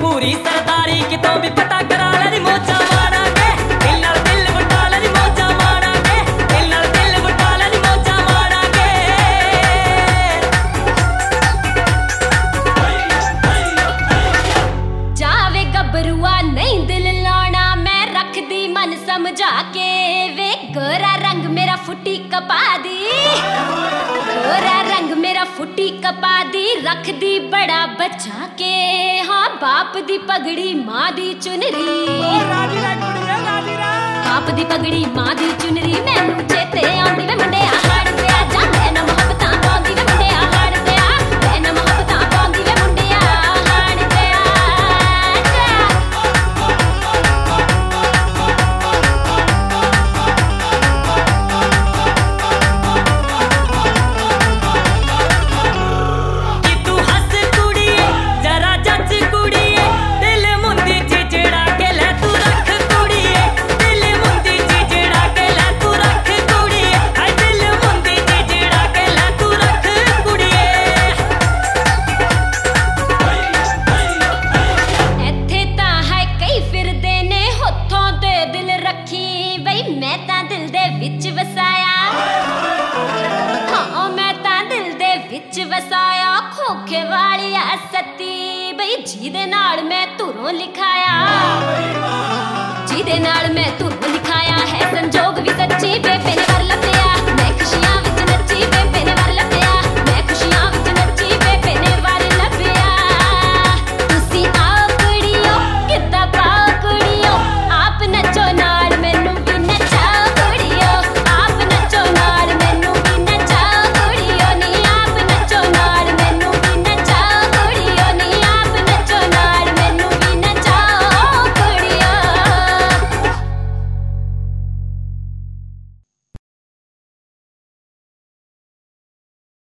पूरी सरदारी कितों भी पता करा ली मौजा मारांगे दिल नाल दिल वटा ली मौजा मारांगे दिल नाल दिल वटा ली मौजा मारांगे जावे गबरुआ नहीं दिल लाना मैं रख दी मन समझा के वे गोरा रंग मेरा फुटी कपा दी गोरा रंग मेरा फुटी कपा दी रख दी बड़ा बचा के हाँ बाप दी पगड़ी माँ दी चुनरी बाप दी पगड़ी माँ दी चुनरी मैनू चेते आंदी वे मुंडे हाड़ ते आ जा मैं ना मोहब्बतां पाउंदी वे मुंडे हाड़ ते आ मैं ना मोहब्बतां पाउंदी वे मुंडे हाड़ ते आ वसाया खोखे वाली सती बई जी दे नाल मैं धुरों लिखाया